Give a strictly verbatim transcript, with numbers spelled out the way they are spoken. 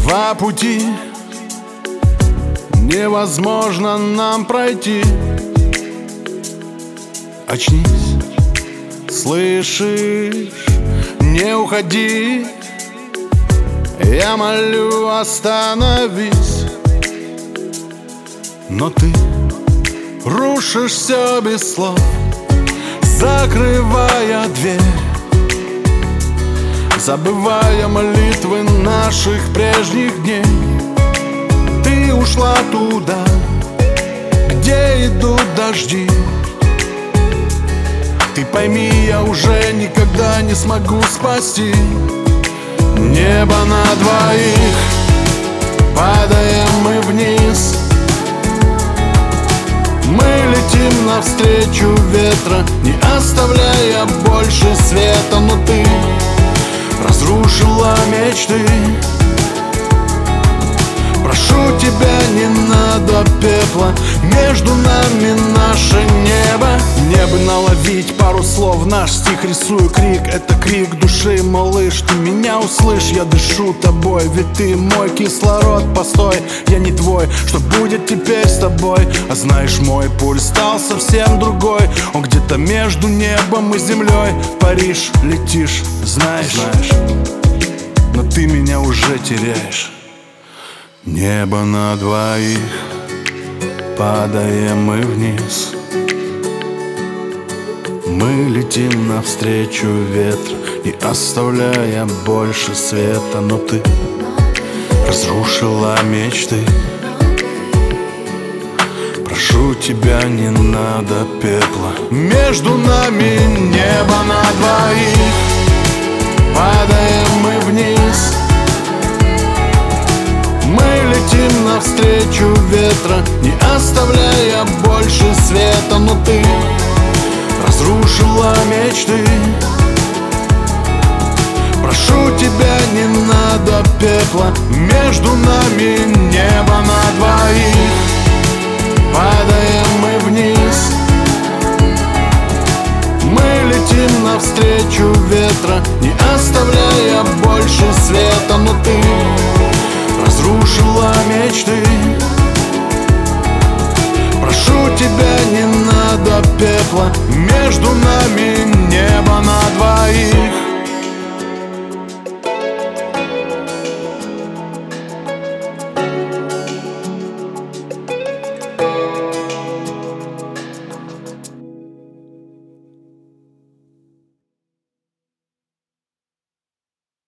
Два пути невозможно нам пройти. Очнись, слышишь, не уходи. Я молю, остановись. Но ты рушишь все без слов, закрывая дверь, забывая молитвы наших прежних дней. Ты ушла туда, где идут дожди. Ты пойми, я уже никогда не смогу спасти. Небо на двоих, падаем мы вниз. Мы летим навстречу ветра, не оставляя больше света. Но ты разрушила мечты. Прошу тебя, не надо пепла, между нами наше небо. Мне бы наловить пару слов, наш стих рисую крик. Это крик души, малыш, ты меня услышь. Я дышу тобой, ведь ты мой кислород. Постой, я не твой, что будет теперь с тобой? А знаешь, мой пульс стал совсем другой. Он где-то между небом и землей. В Париж летишь, знаешь, знаешь, но ты меня уже теряешь. Небо на двоих, падаем мы вниз. Мы летим навстречу ветра, не оставляя больше света. Но ты разрушила мечты. Прошу тебя, не надо пепла, между нами небо на двоих. Падаем мы вниз. Мы летим навстречу ветра, не оставляя больше света. Но ты разрушила мечты. Прошу тебя, не надо пепла, между нами небо на двоих. Падаем мы вниз. Мы летим навстречу ветра, не оставляя больше света. Но ты разрушила мечты. Прошу тебя, не надо пепла, между нами небо на двоих.